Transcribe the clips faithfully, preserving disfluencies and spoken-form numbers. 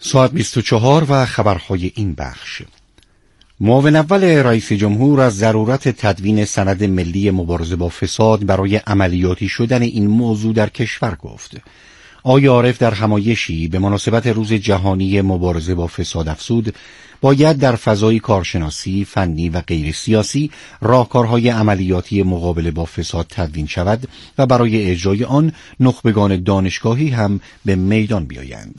ساعت بیست و چهار و خبرهای این بخش. معاون اول رئیس جمهور از ضرورت تدوین سند ملی مبارزه با فساد برای عملیاتی شدن این موضوع در کشور گفت. آقای عارف در همایشی به مناسبت روز جهانی مبارزه با فساد افزود باید در فضای کارشناسی، فنی و غیر سیاسی راهکارهای عملیاتی مقابله با فساد تدوین شود و برای اجرای آن نخبگان دانشگاهی هم به میدان بیایند.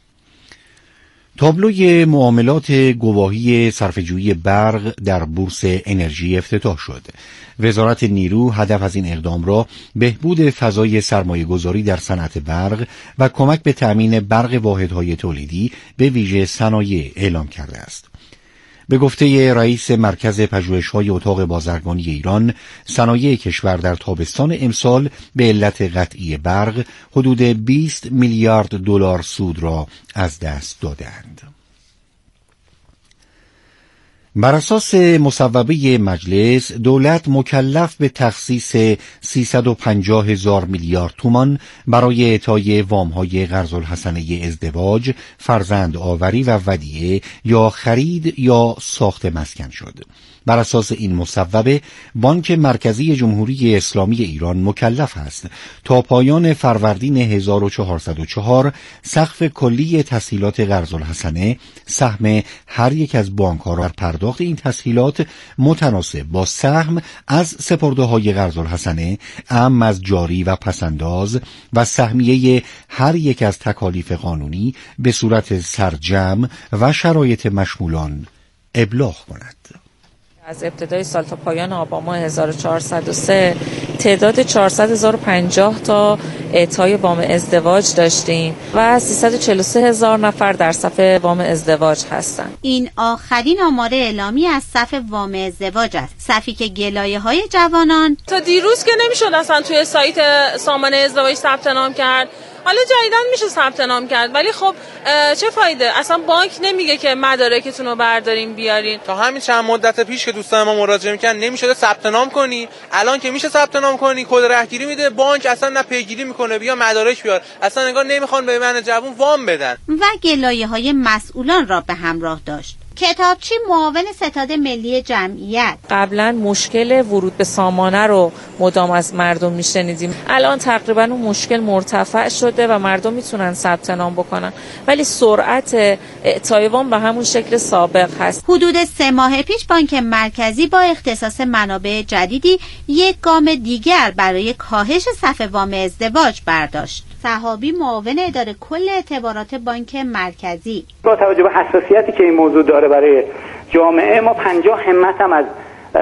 تابلوی معاملات گواهی صرفه‌جویی برق در بورس انرژی افتتاح شد. وزارت نیرو هدف از این اقدام را بهبود فضای سرمایه‌گذاری در صنعت برق و کمک به تأمین برق واحدهای تولیدی به ویژه صنایع اعلام کرده است. به گفته رئیس مرکز پژوهش‌های اتاق بازرگانی ایران، صنایع کشور در تابستان امسال به علت قطعی برق حدود بیست میلیارد دلار سود را از دست دادند. بر اساس مصوبه مجلس، دولت مکلف به تخصیص سیصد و پنجاه هزار میلیارد تومان برای اعطای وام‌های قرض الحسنه ازدواج، فرزند آوری و ودیعه یا خرید یا ساخت مسکن شد. بر اساس این مصوبه، بانک مرکزی جمهوری اسلامی ایران مکلف است تا پایان فروردین هزار و چهارصد و چهار سقف کلی تسهیلات قرض الحسنه سهم هر یک از بانک‌ها را پرداخت این تسهیلات متناسب با سهم از سپرده‌های قرض الحسنه، اعم از جاری و پسنداز و سهمیه هر یک از تکالیف قانونی به صورت سرجم و شرایط مشمولان ابلاغ کند. از ابتدای سال تا پایان آبان ماه هزار و چهارصد و سه تعداد چهارصد هزار و پنجاه تا اعطای وام ازدواج داشتیم و سیصد و چهل و سه هزار نفر در صف وام ازدواج هستند. این آخرین آمار اعلامی از صف وام ازدواج است، صفی که گلایه‌های جوانان تا دیروز که نمی‌شد اصلا توی سایت سامانه ازدواج ثبت نام کرد. حالا جدیداً میشه ثبت نام کرد، ولی خب چه فایده؟ اصلا بانک نمیگه که مدارکتون رو بردارین بیارین. تا همین چند مدت پیش که دوستان ما مراجعه می‌کردن نمی‌شد ثبت نام کنی، الان که میشه ثبت نام کنی کد رهگیری میده، بانک اصلا نه پیگیری میکنه بیا مدارک بیار، اصلا انگار نمیخوان به من جوون وام بدن. و گلایه‌های مسئولان را به همراه داشت. کتابچی معاون ستاد ملی جمعیت: قبلا مشکل ورود به سامانه رو مدام از مردم میشنیدیم، الان تقریبا اون مشکل مرتفع شده و مردم میتونن ثبت نام بکنن، ولی سرعت اعطای وام به همون شکل سابق هست. حدود سه ماه پیش بانک مرکزی با اختصاص منابع جدیدی یک گام دیگر برای کاهش صف وام ازدواج برداشت. صحابی معاون اداره کل اعتبارات بانک مرکزی: با توجه به حساسیتی که این موضوع داره برای جامعه، ما پنجاه همت هم از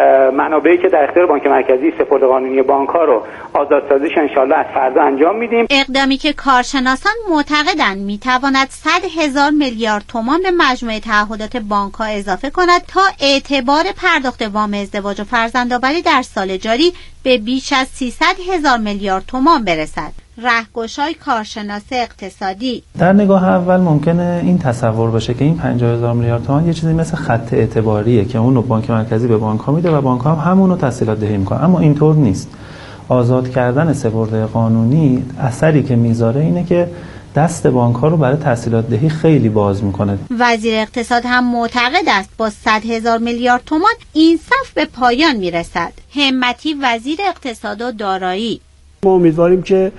منابعی که در اختیار بانک مرکزی سپرد قانونی بانک ها رو آزادسازیش انشالله از فردا انجام میدیم. اقدامی که کارشناسان معتقدند میتواند صد هزار میلیارد تومان به مجموعه تعهدات بانک ها اضافه کند تا اعتبار پرداخت وام ازدواج و فرزندآوری در سال جاری به بیش از سیصد هزار میلیارد تومان برسد. رهگشای کارشناس اقتصادی: در نگاه اول ممکنه این تصور باشه که این پنجاه هزار میلیارد تومان یه چیزی مثل خط اعتباریه که اون رو بانک مرکزی به بانک ها میده و بانک ها هم همون رو تسهیلات دهی میکنه، اما اینطور نیست. آزاد کردن سپرده قانونی اثری که میذاره اینه که دست بانک ها رو برای تسهیلات دهی خیلی باز میکنه. وزیر اقتصاد هم معتقد است با صد هزار میلیارد تومان این صف به پایان میرسد. همتی وزیر اقتصاد و دارایی: ما امیدواریم که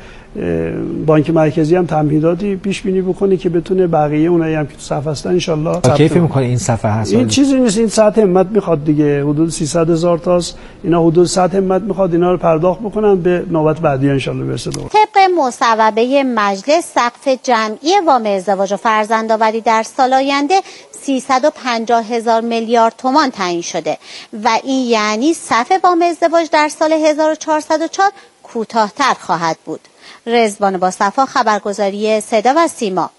بانک مرکزی هم تمهیداتی پیش بینی بکنه که بتونه بقیه اونایی هم که تو صف هستن ان شاءالله. کیف میکنه این صفحه هست. این چیزی نیست، این سطح همت میخواد دیگه، حدود سیصد هزار تاست، اینا حدود سطح همت میخواد اینا رو پرداخت بکنن، به نوبت بعدی ان شاءالله برسه. طبق مصوبه مجلس، سقف جمعی وام ازدواج و فرزندآوری در سال آینده سیصد و پنجاه هزار میلیارد تومان تعیین شده و این یعنی صف وام ازدواج در سال هزار و چهارصد و چهار کوتاه‌تر خواهد بود. رضوان با صفا، خبرگزاری صدا و سیما.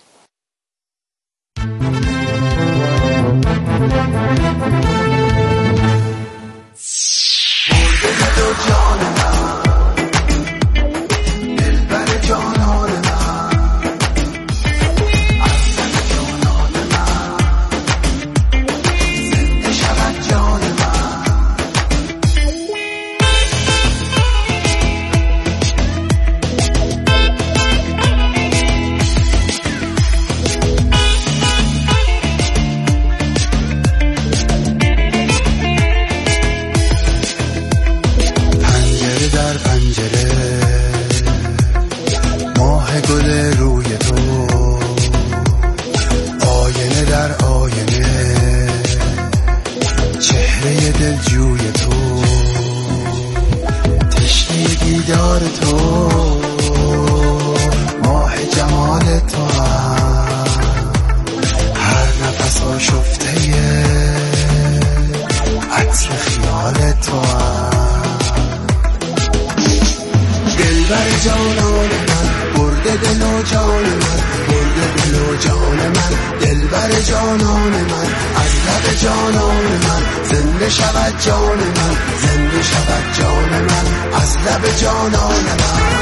جانان من، از لب جانان من زنده شود جان من، زنده شود جان من از لب جانان من.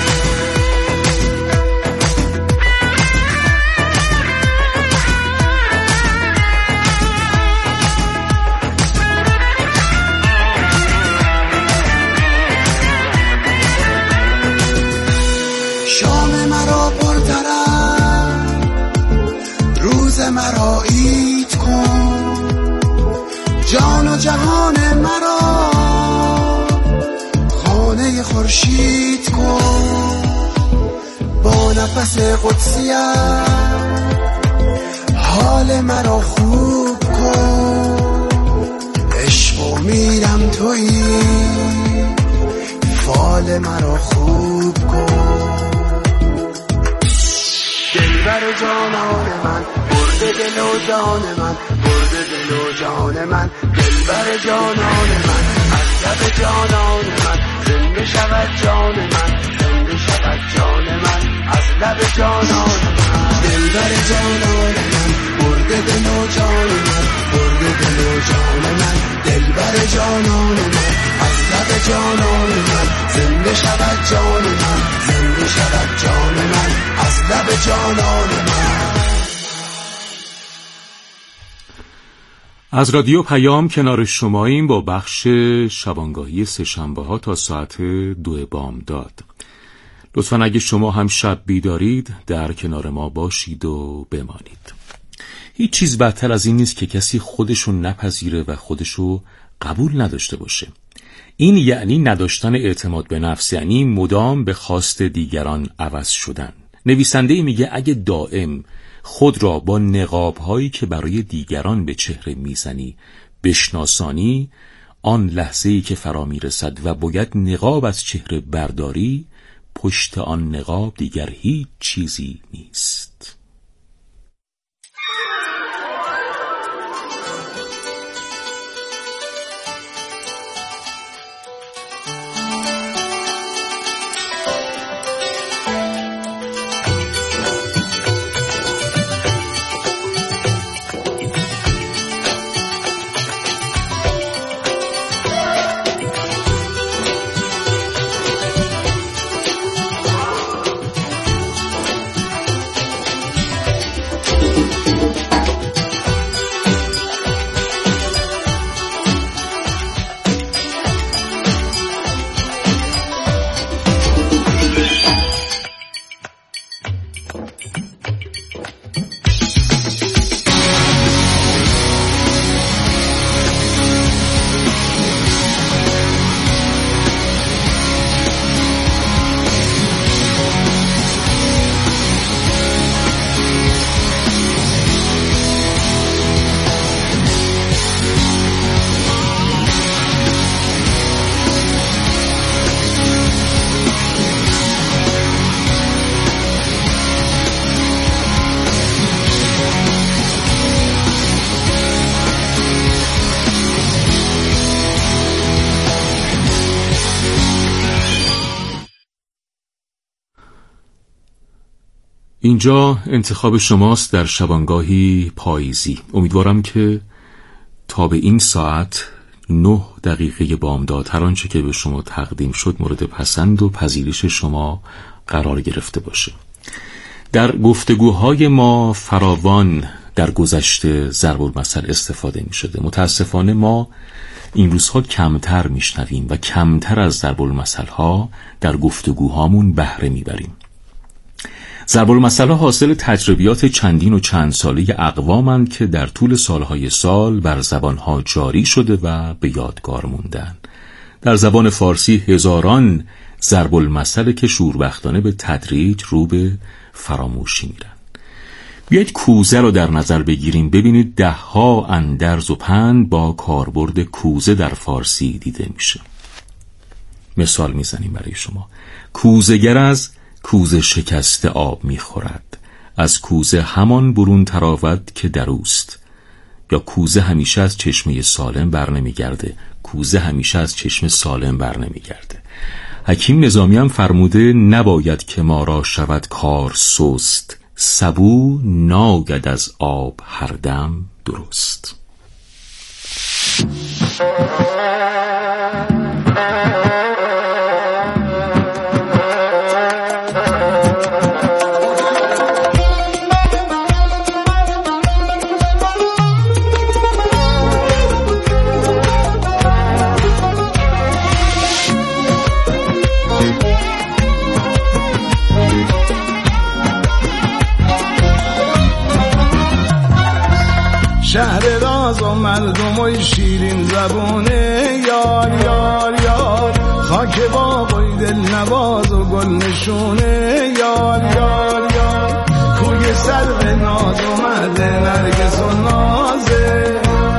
شام مرا پرطرف، روز مرا عید کن، جان و جهان مرا خانه خورشید کن. با نفس قدسیت حال مرا خوب کن، عشق و میرم تویی فال مرا خوب کن. دلبر جانان من، برده دل و جان من، برده دل و جان من، دلبر جانان من، از لب جانان من زنده شود جان من، زنده شود جان من از لب جانان من. دلبر جانان من، برده دل و جان من، برده دل و جان من، دلبر جانان من، از لب جانان من زنده شود جان من، زنده شود جان من از لب جانان من. از رادیو پیام کنار شماییم با بخش شبانگاهی سه‌شنبه ها تا ساعت دو بامداد. لطفاً اگه شما هم شب بیدارید در کنار ما باشید و بمانید. هیچ چیز بدتر از این نیست که کسی خودشو نپذیره و خودشو قبول نداشته باشه. این یعنی نداشتن اعتماد به نفس، یعنی مدام به خواست دیگران عوض شدن. نویسنده میگه اگه دائم خود را با نقاب‌هایی که برای دیگران به چهره میزنی بشناسانی، آن لحظه‌ای که فرا میرسد و باید نقاب از چهره برداری، پشت آن نقاب دیگر هیچ چیزی نیست. اینجا انتخاب شماست در شبانگاهی پاییزی. امیدوارم که تا به این ساعت نه دقیقه بامداد هر آنچه که به شما تقدیم شد مورد پسند و پذیرش شما قرار گرفته باشه. در گفتگوهای ما فراوان در گذشته ضرب المثل استفاده می شده. متاسفانه ما این روزها کمتر می شنویم و کمتر از ضرب المثل ها در گفتگوهامون بهره می بریم. ضرب المثل ها حاصل تجربیات چندین و چند ساله اقوامند که در طول سالهای سال بر زبانها جاری شده و به یادگار موندن. در زبان فارسی هزاران ضرب المثل که شوربختانه به تدریج رو به فراموشی میرن. بیایید کوزه رو در نظر بگیریم. ببینید ده ها اندرز و پند با کاربرد کوزه در فارسی دیده میشه. مثال میزنیم برای شما. کوزه‌گر از کوزه شکسته آب میخورد، از کوزه همان برون تراود که در اوست. یا کوزه همیشه از چشمه سالم بر نمیگرده، کوزه همیشه از چشم سالم بر نمیگرده. حکیم نظامی هم فرموده نباید که ما را شود کار سست، سبو ناگد از آب هر دم درست. شهر راز و مردم و شیرین زبونه، یار یار یار خاک بابای دل نواز و گل نشونه، یار یار یار کوی سر ناز و مرد نرگس و نازه،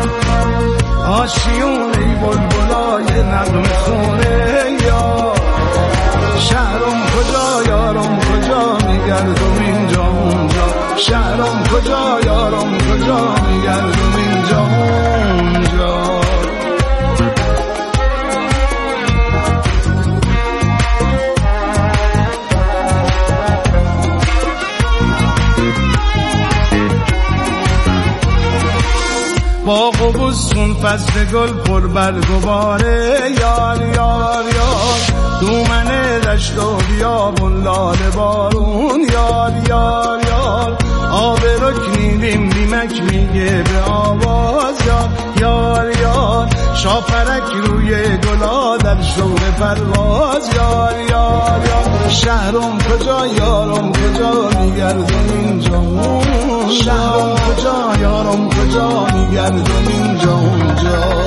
آشیونه بلبلای نغمه خونه، یار شهرم کجا یارم کجا میگردم اینجا اونجا، شهرم کجا یارم کجا میگردم اینجا اونجا. باغ و بستون فصل گل پر برگ و باره، یار یار یار دومنه دشت و بیابون لاله بارون، یار یار یار آب رکنی بیم بیمک میگه به آواز، یار یار یار شاپرک روی گلا در شوق پرواز، یار یار یار شهرم کجا یارم کجا میگردم اینجا، شهرم کجا یارم کجا میگردم اینجا اونجا.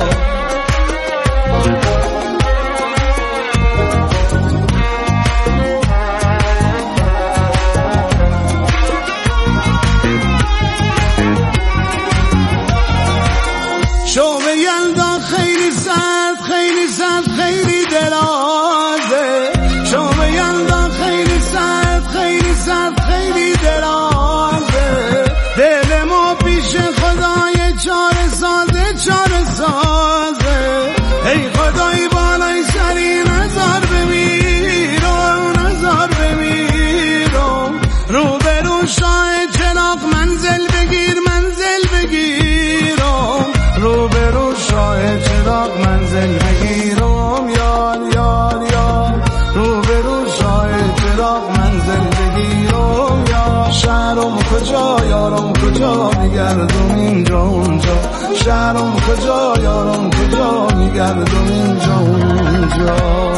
شوق یلدا خیلی سرد خیلی سرد خیلی درازه، شوق یلدا خیلی سرد خیلی سرد خیلی درازه، دل ما پیش خدای چاره سازه چاره سازه، ای خدای بالای سری نظر بمیرم نظر بمیرم، رو به رو شاه چراغ منزل بگیر منزل بگیرم، رو به رو شاه چراغ منزل بگیرم، یار یار یار رو به رو شاه چراغ منزل بگیرم، یار شهرم کجا یارم کجا میگردم اینجا اونجا، شهرم کجا یارم کجا میگردم اینجا اونجا.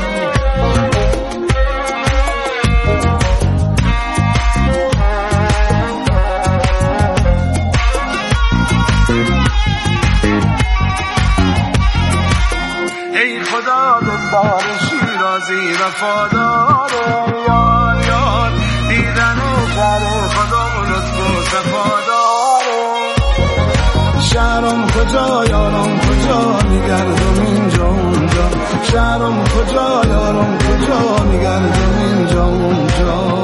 ای خدا دلدار شیرازی وفاداره، یار یار دیدن و کار خدا لطف و صفاداره، شهرم کجا یارم کجا میگردم اینجا اونجا، شهرم کجا یارم کجا میگردم اینجا اونجا.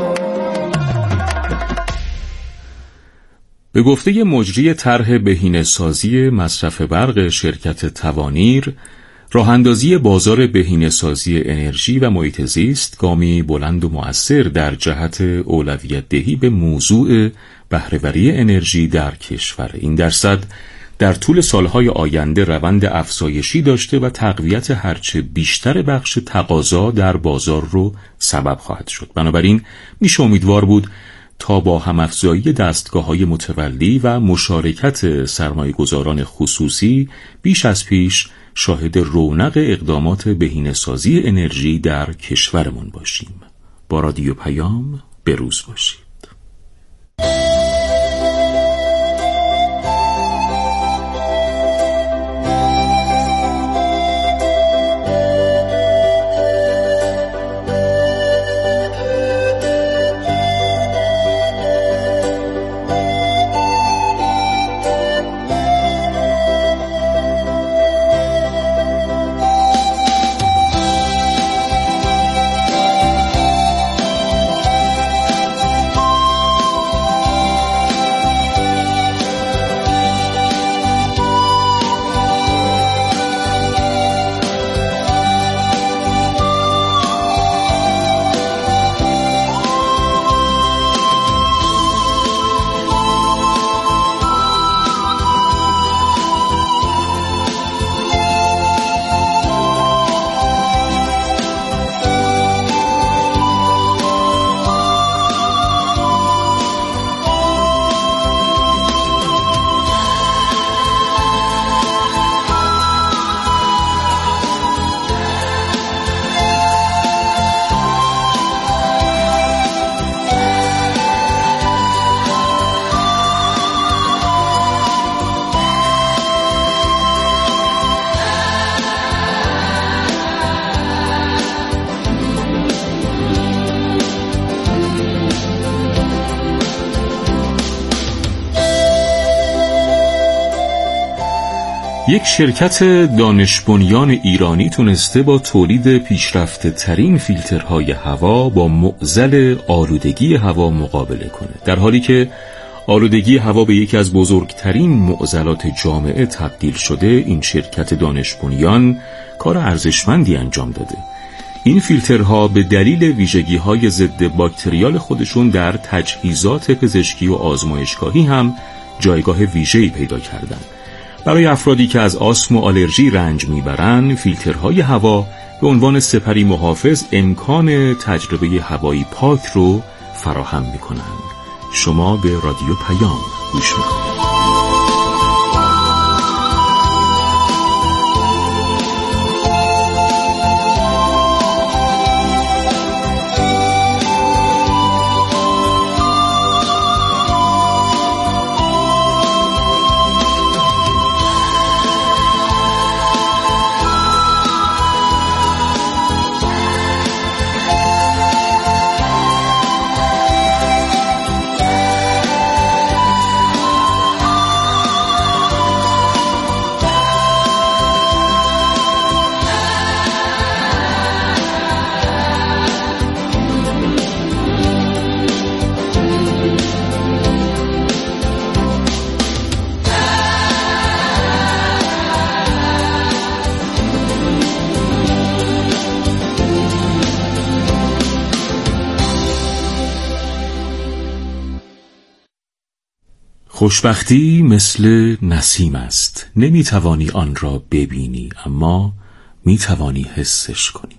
به گفته مجری طرح بهینه‌سازی مصرف برق شرکت توانیر، راه‌اندازی بازار بهینه‌سازی انرژی و محیط زیست گامی بلند و مؤثر در جهت اولویت دهی به موضوع بهره‌وری انرژی در کشور. این درصد در طول سالهای آینده روند افزایشی داشته و تقویت هرچه بیشتر بخش تقاضا در بازار رو سبب خواهد شد. بنابراین میشه امیدوار بود تا با همافزایی دستگاه‌های متولی و مشارکت سرمایه‌گذاران خصوصی بیش از پیش شاهد رونق اقدامات بهینه‌سازی انرژی در کشورمون باشیم. با رادیو پیام بروز باشید. یک شرکت دانش بنیان ایرانی تونسته با تولید پیشرفته ترین فیلترهای هوا با معضل آلودگی هوا مقابله کنه، در حالی که آلودگی هوا به یکی از بزرگترین معضلات جامعه تبدیل شده. این شرکت دانش بنیان کار ارزشمندی انجام داده. این فیلترها به دلیل ویژگی‌های ضد باکتریال خودشون در تجهیزات پزشکی و آزمایشگاهی هم جایگاه ویژه‌ای پیدا کردند. برای افرادی که از آسم و آلرژی رنج میبرند، فیلترهای هوا به عنوان سپری محافظ امکان تجربه هوایی پاک رو فراهم میکنند. شما به رادیو پیام گوش میکنید. خوشبختی مثل نسیم است، نمیتوانی آن را ببینی اما میتوانی حسش کنی.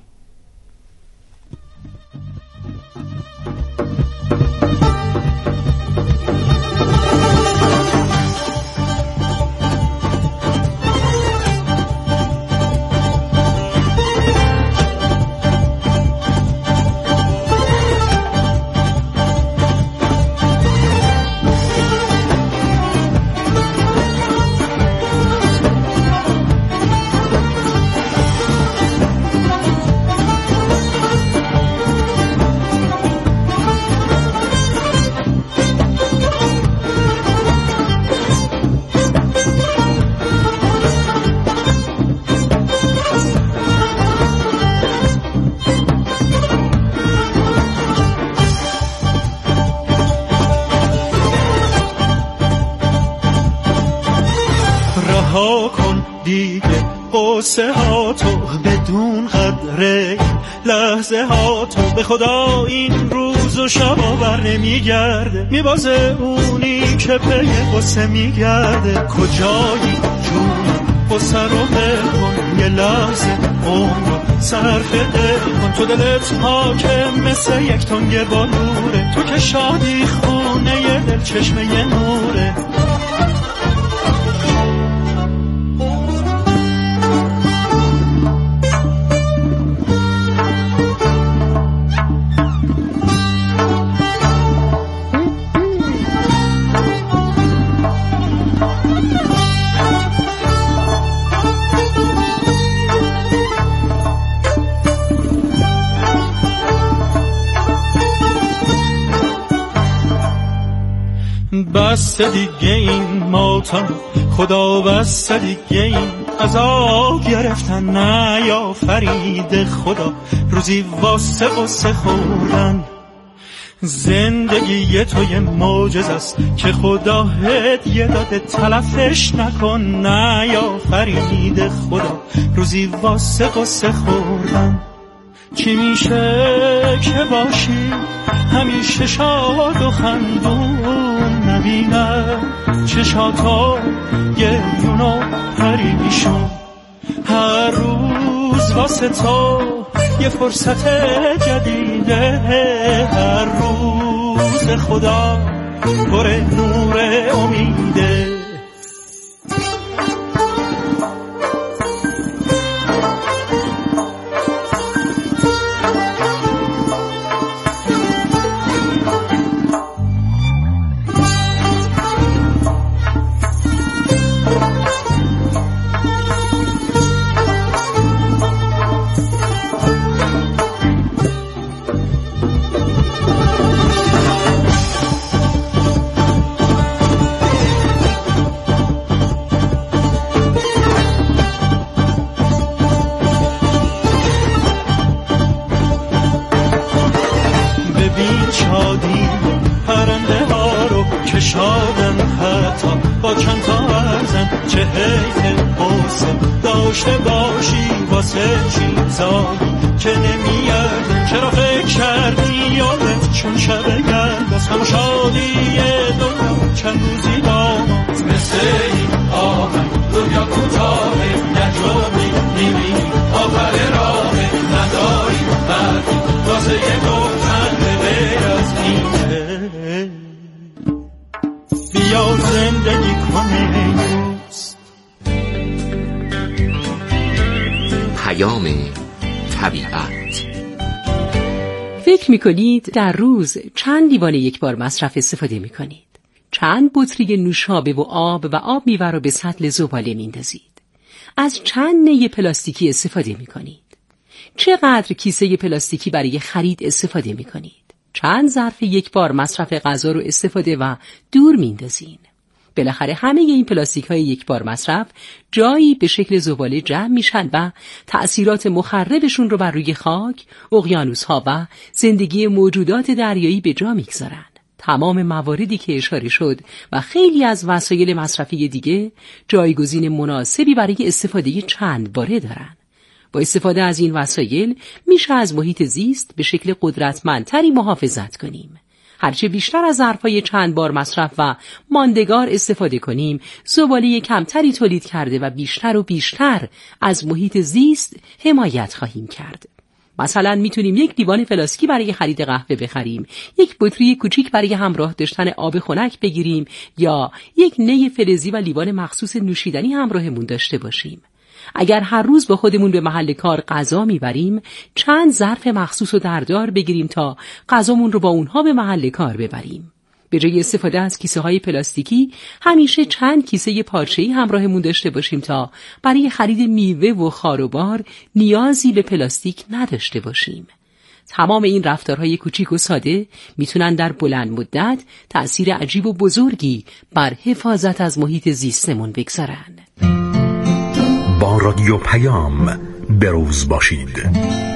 رها کن دیگه قصه ها تو بدون قدره لحظه ها تو، به خدا این روز و شبا بر نمیگرده، میبازه اونی که پی قصه میگرده. کجایی جون قصه رو بکن، یه لحظه عمر رو صرف دل کن. تو دلت حاکم مثل یک تنگ بالوره، تو که شادی خونه یه دل چشمه یه نوره. بس دیگه این ماتم خدا، بس دیگه این عذاب گرفتن، نه یا فرید خدا روزی واسه قصه خوردن. زندگی تو یه معجزه است که خدا هدیه داده، تلفش نکن، نه یا فرید خدا روزی واسه قصه خوردن. چی میشه که باشی همیشه شاد و خندون، نبینه چشاتا گریون و پریشون. هر روز واسه تو یه فرصت جدیده، هر روز خدا پر نور امیده. حتی با چند تا ارزن چه حیف حوصله داشته باشی واسه چیزایی که نمیاد. چرا فکر کردی یادت چون شب گرد باز هم شادی دنیا چند روزی با ماست مثل این آمد دنیا کوتاهه نجامی نیمی آخر راهه نداری بردی واسه یه گفتن غیر از اینه بیا زندگی کنه روز. پیام طبیعت. فکر میکنید در روز چند لیوان یک بار مصرف استفاده میکنید؟ چند بطری نوشابه و آب و آب میوه رو به سطل زباله میندازید؟ از چند نی پلاستیکی استفاده میکنید؟ چقدر کیسه پلاستیکی برای خرید استفاده میکنید؟ چند ظرف یک بار مصرف غذا رو استفاده و دور میندازین؟ بالاخره همه این پلاستیک های یک بار مصرف جایی به شکل زباله جمع میشن و تأثیرات مخربشون رو بر روی خاک، اقیانوس ها و زندگی موجودات دریایی به جا میگذارن. تمام مواردی که اشاره شد و خیلی از وسایل مصرفی دیگه جایگزین مناسبی برای استفاده چند باره دارن. با استفاده از این وسایل میشه از محیط زیست به شکل قدرتمندتری محافظت کنیم. هرچه بیشتر از ظرفای چند بار مصرف و ماندگار استفاده کنیم، زباله کمتری تولید کرده و بیشتر و بیشتر از محیط زیست حمایت خواهیم کرد. مثلا میتونیم یک لیوان پلاستیکی برای خرید قهوه بخریم، یک بطری کوچیک برای همراه داشتن آب خنک بگیریم یا یک نی فلزی و لیوان مخصوص نوشیدنی همراهمون داشته باشیم. اگر هر روز با خودمون به محل کار غذا میبریم، چند ظرف مخصوص و دردار بگیریم تا غذامون رو با اونها به محل کار ببریم. به جای استفاده از کیسه های پلاستیکی، همیشه چند کیسه پارچه‌ای همراهمون داشته باشیم تا برای خرید میوه و خاروبار نیازی به پلاستیک نداشته باشیم. تمام این رفتارهای کوچیک و ساده میتونن در بلند مدت تأثیر عجیب و بزرگی بر حفاظت از محیط زیستمون بگذارن. با رادیو پیام بروز باشید.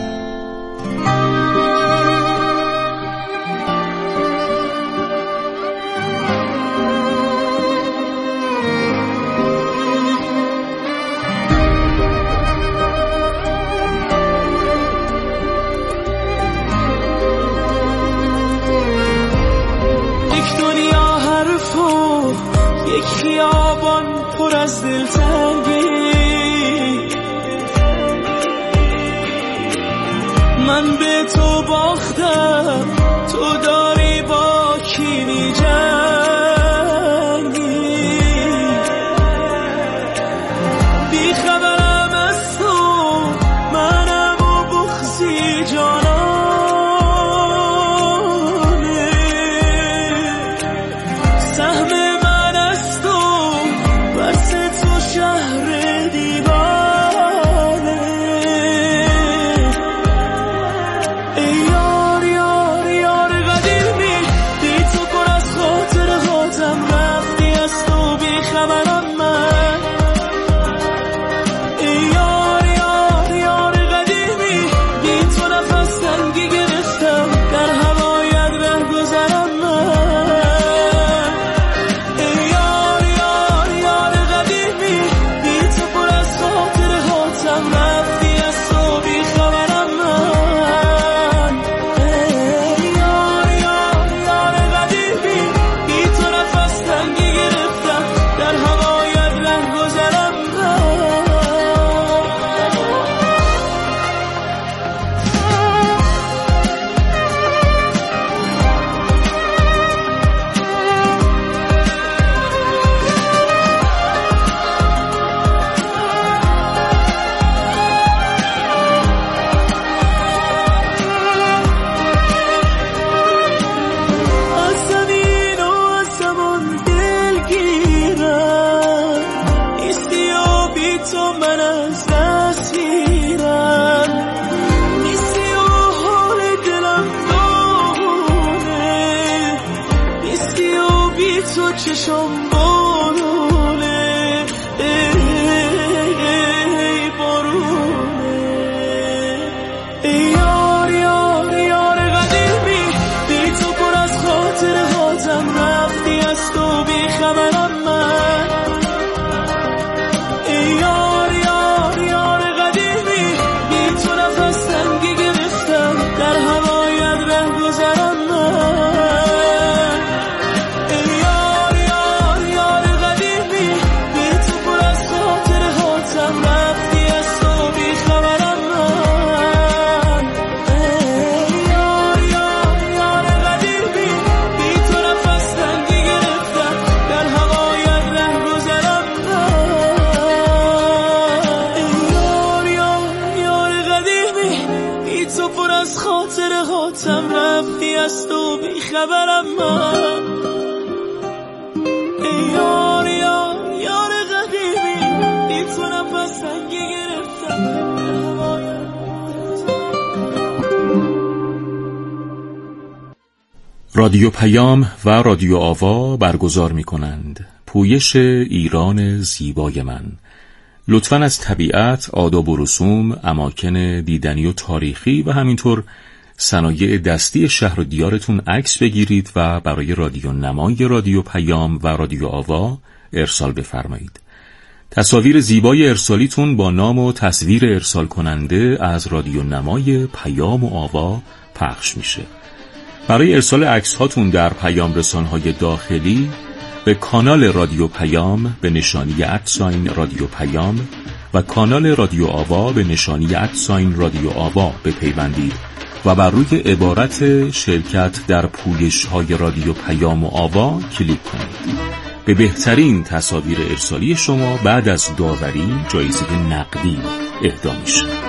یک دنیا حرف و یک خیابان پر از دلتنگی، من به تو باختم، تو داری با کی می جنگی، بی خبرم از تو، منم و بخزی جانانه، سهم من از تو، بس تو شهر دیوانه. یار یار یار قدیمی، بی تو پر از خاطر هاتم، رفتی از تو بی خبرم من. یار یار یار قدیمی، بی تو نفس تنگی گرفتم، در هوایت ره گذرم من. یار یار یار قدیمی، بی تو پر از خاطر هاتم، رفتی از تو بی خبرم من. یار یار یار قدیمی، بی تو نفس تنگی گرفتم، در هوایت ره گذرم من. از زمین و از زمان دلگیرم، نیستی و بی تو من از دست میرم، نیستی و حال دلم داغونه، نیستی و بی تو چشم بارونه، ای بارونه. یار یار یار قدیمی، بی تو پر از خاطر هاتم، رفتی از تو بی خبر گذرم من. ای یار یار یار قدیمی بی تو نفس تنگی گرفتم در هوایت ره گذرم من. ای یار یار یار قدیمی بی تو پر از خاطر هاتم رفتی از تو بی خبرم من. ای یار یار یار قدیمی بی تو نفس تنگی گرفتم در هوایت ره گذرم من. ای یار یار یار قدیمی بی تو پر از خاطر هاتم رفتی از تو بی خبرم من. ای یار یار یار قدیمی بی تو نفس تنگی گرفتم در هوایت. رادیو پیام و رادیو آوا برگزار می کنند پویش ایران زیبای من. لطفاً از طبیعت، آداب و رسوم، اماکن دیدنی و تاریخی و همینطور صنایع دستی شهر و دیارتون عکس بگیرید و برای رادیو نمای رادیو پیام و رادیو آوا ارسال بفرمایید. تصاویر زیبای ارسالیتون با نام و تصویر ارسال کننده از رادیو نمای پیام و آوا پخش میشه. برای ارسال عکس هاتون در پیام رسانهای داخلی به کانال رادیو پیام به نشانی ادساین رادیو پیام و کانال رادیو آوا به نشانی ادساین رادیو آوا بپیوندید و بر روی عبارت شرکت در پویش های رادیو پیام و آوا کلیک کنید. به بهترین تصاویر ارسالی شما بعد از داوری جایزه نقدی اهدا میشه.